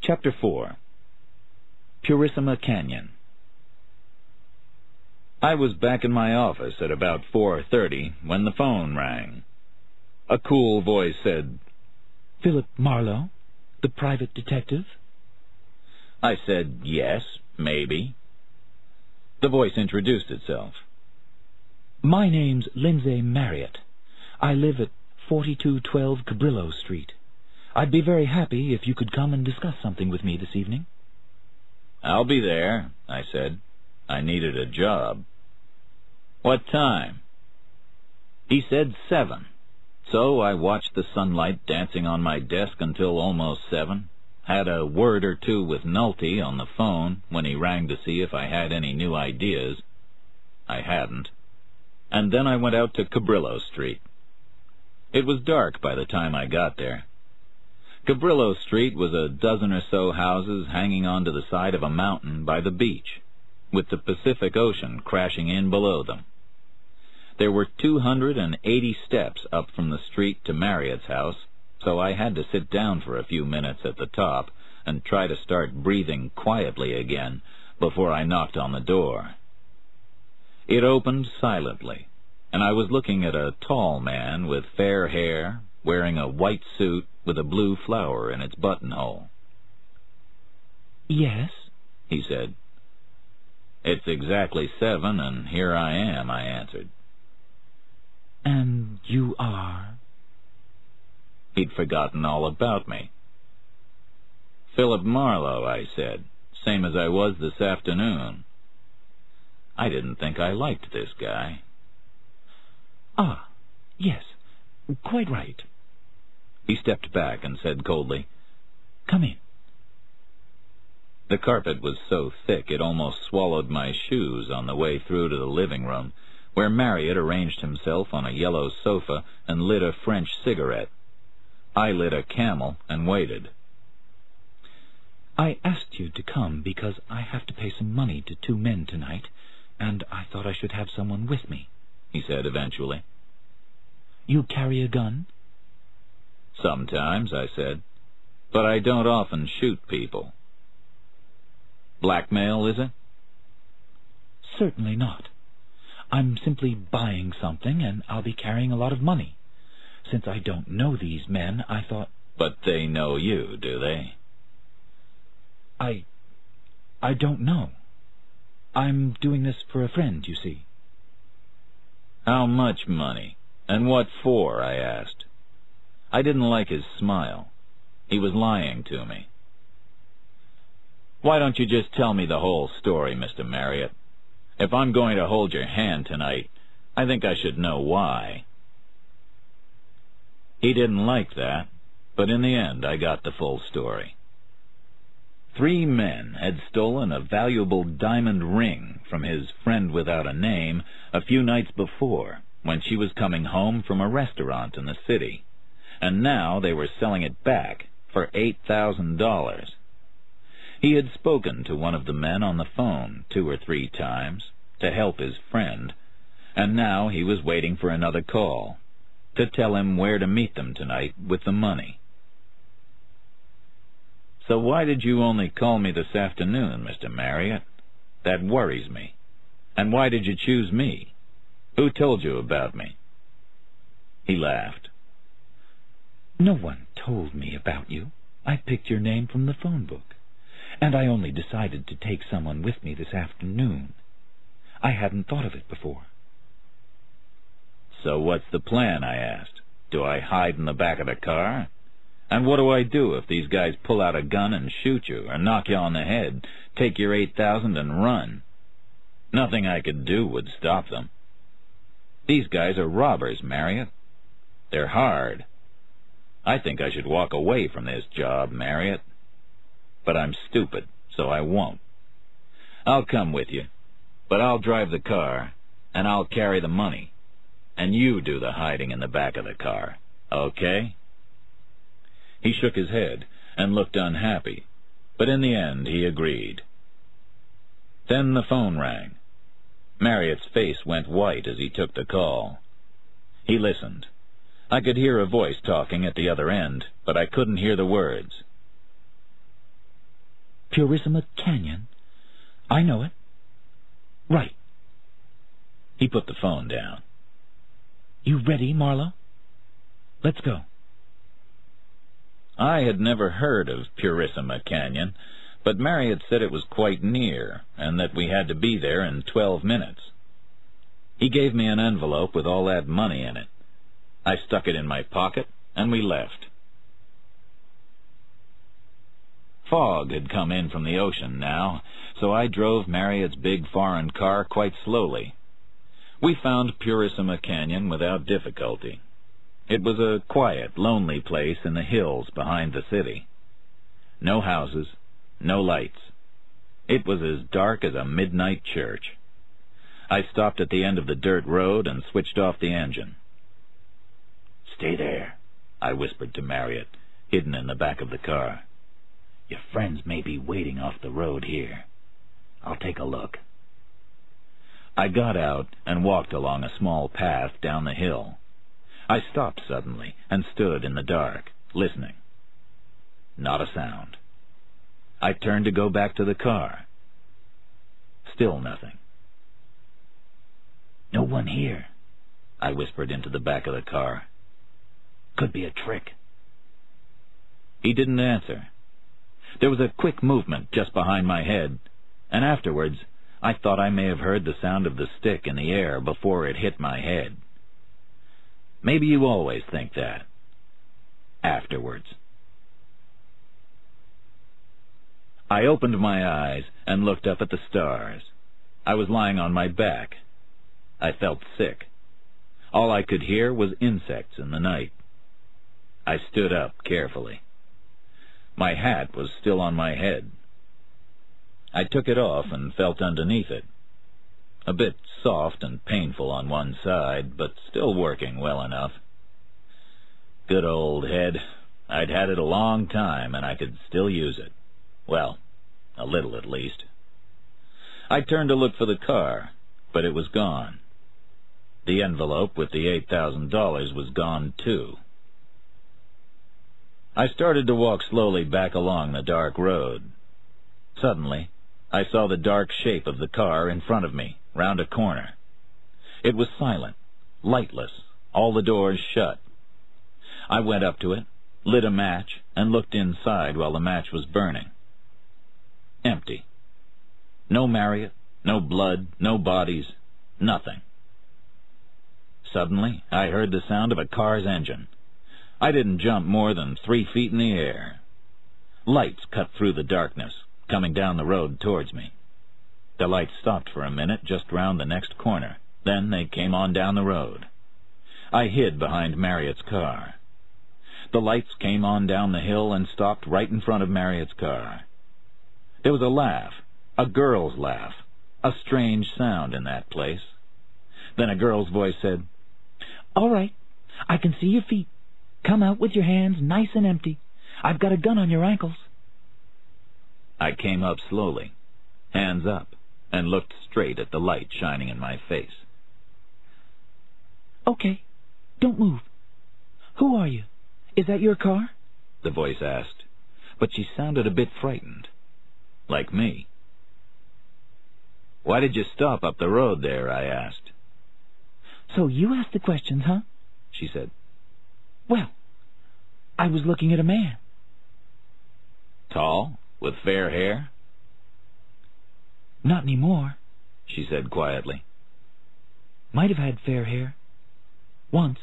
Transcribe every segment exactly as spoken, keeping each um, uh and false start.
Chapter four. Purissima Canyon. I was back in my office at about four thirty when the phone rang. A cool voice said, "Philip Marlowe, the private detective?" I said, "Yes, maybe." The voice introduced itself. "My name's Lindsay Marriott. I live at forty-two twelve Cabrillo Street. I'd be very happy if you could come and discuss something with me this evening." "I'll be there," I said. I needed a job. "What time?" He said seven. So I watched the sunlight dancing on my desk until almost seven, had a word or two with Nolte on the phone when he rang to see if I had any new ideas. I hadn't. And then I went out to Cabrillo Street. It was dark by the time I got there. Cabrillo Street was a dozen or so houses hanging onto the side of a mountain by the beach, with the Pacific Ocean crashing in below them. There were two hundred and eighty steps up from the street to Marriott's house, so I had to sit down for a few minutes at the top and try to start breathing quietly again before I knocked on the door. It opened silently, and I was looking at a tall man with fair hair, wearing a white suit with a blue flower in its buttonhole. "Yes?" he said. "It's exactly seven, and here I am," I answered. "And you are?" He'd forgotten all about me. "Philip Marlowe," I said, "same as I was this afternoon." I didn't think I liked this guy. "Ah, yes, quite right." He stepped back and said coldly, "Come in." The carpet was so thick it almost swallowed my shoes on the way through to the living room, where Marriott arranged himself on a yellow sofa and lit a French cigarette. I lit a Camel and waited. "I asked you to come because I have to pay some money to two men tonight, and I thought I should have someone with me," he said eventually. "You carry a gun?" "Sometimes," I said, "but I don't often shoot people." "Blackmail, is it?" "Certainly not. I'm simply buying something, and I'll be carrying a lot of money. Since I don't know these men, I thought—" "But they know you, do they?" I... I don't know. I'm doing this for a friend, you see." "How much money? And what for?" I asked. I didn't like his smile. He was lying to me. "Why don't you just tell me the whole story, Mister Marriott? If I'm going to hold your hand tonight, I think I should know why." He didn't like that, but in the end I got the full story. Three men had stolen a valuable diamond ring from his friend without a name a few nights before, when she was coming home from a restaurant in the city, and now they were selling it back for eight thousand dollars. He had spoken to one of the men on the phone two or three times to help his friend, and now he was waiting for another call to tell him where to meet them tonight with the money. "So why did you only call me this afternoon, Mister Marriott? That worries me. And why did you choose me? Who told you about me?" He laughed. "No one told me about you. I picked your name from the phone book. And I only decided to take someone with me this afternoon. I hadn't thought of it before." "So what's the plan?" I asked. "Do I hide in the back of the car? And what do I do if these guys pull out a gun and shoot you, or knock you on the head, take your eight thousand and run? Nothing I could do would stop them. These guys are robbers, Marriott. They're hard. I think I should walk away from this job, Marriott. But I'm stupid, so I won't. I'll come with you, but I'll drive the car, and I'll carry the money, and you do the hiding in the back of the car, okay?" He shook his head and looked unhappy, but in the end he agreed. Then the phone rang. Marriott's face went white as he took the call. He listened. I could hear a voice talking at the other end, but I couldn't hear the words. Purissima Canyon? I know it. Right. He put the phone down. You ready, Marlowe? Let's go. I had never heard of Purissima Canyon, but Marriott said it was quite near, and that we had to be there in twelve minutes. He gave me an envelope with all that money in it. I stuck it in my pocket, and we left. Fog had come in from the ocean now, so I drove Marriott's big foreign car quite slowly. We found Purissima Canyon without difficulty. It was a quiet, lonely place in the hills behind the city. No houses, no lights. It was as dark as a midnight church. I stopped at the end of the dirt road and switched off the engine. "Stay there," I whispered to Marriott, hidden in the back of the car. "Your friends may be waiting off the road here. I'll take a look." I got out and walked along a small path down the hill. I stopped suddenly and stood in the dark, listening. Not a sound. I turned to go back to the car. Still nothing. "No one here," I whispered into the back of the car. "Could be a trick." He didn't answer. There was a quick movement just behind my head, and afterwards I thought I may have heard the sound of the stick in the air before it hit my head. Maybe you always think that. Afterwards. I opened my eyes and looked up at the stars. I was lying on my back. I felt sick. All I could hear was insects in the night. I stood up carefully. My hat was still on my head. I took it off and felt underneath it. A bit soft and painful on one side, but still working well enough. Good old head. I'd had it a long time, and I could still use it. Well, a little at least. I turned to look for the car, but it was gone. The envelope with the eight thousand dollars was gone, too. I started to walk slowly back along the dark road. Suddenly, I saw the dark shape of the car in front of me, round a corner. It was silent, lightless, all the doors shut. I went up to it, lit a match, and looked inside while the match was burning. Empty. No Marriott, no blood, no bodies, nothing. Suddenly, I heard the sound of a car's engine. I didn't jump more than three feet in the air. Lights cut through the darkness, coming down the road towards me. The lights stopped for a minute just round the next corner. Then they came on down the road. I hid behind Marriott's car. The lights came on down the hill and stopped right in front of Marriott's car. There was a laugh, a girl's laugh, a strange sound in that place. Then a girl's voice said, "All right, I can see your feet. Come out with your hands nice and empty. I've got a gun on your ankles." I came up slowly, hands up, and looked straight at the light shining in my face. "Okay, don't move. Who are you? Is that your car?" the voice asked, but she sounded a bit frightened. Like me. "Why did you stop up the road there?" I asked. "So you asked the questions, huh?" she said. "Well, I was looking at a man." "Tall, with fair hair?" "Not anymore," she said quietly. "Might have had fair hair. Once."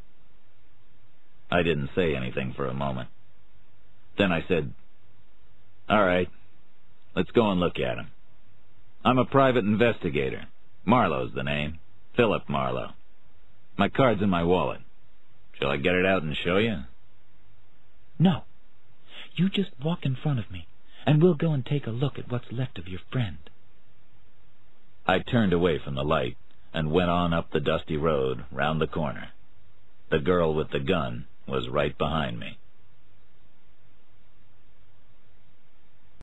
I didn't say anything for a moment. Then I said, "All right, let's go and look at him. I'm a private investigator. Marlowe's the name. Philip Marlowe. My card's in my wallet. Shall I get it out and show you?" "No. You just walk in front of me, and we'll go and take a look at what's left of your friend." I turned away from the light and went on up the dusty road round the corner. The girl with the gun was right behind me.